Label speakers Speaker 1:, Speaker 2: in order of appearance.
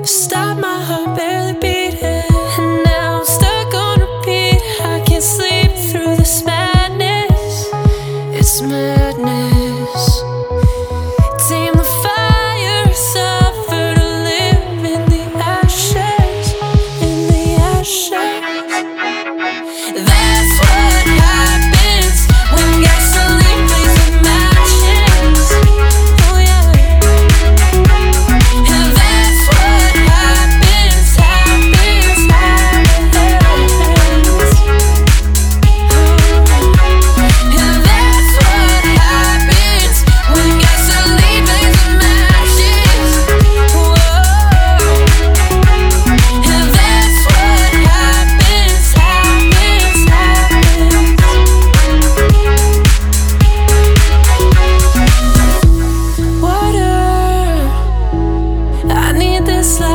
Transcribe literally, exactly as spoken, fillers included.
Speaker 1: Stop my heart barely beating, and now I'm stuck on repeat. I can't sleep through this madness. It's madness. Tame the fire, suffer to live in the ashes, in the ashes. That's what happens when gasoline plays with matches. Oh yeah. And that's what happens, happens, happens. And that's what happens when gasoline plays with matches. Whoa. And that's what happens, happens, happens. Water, I need this life.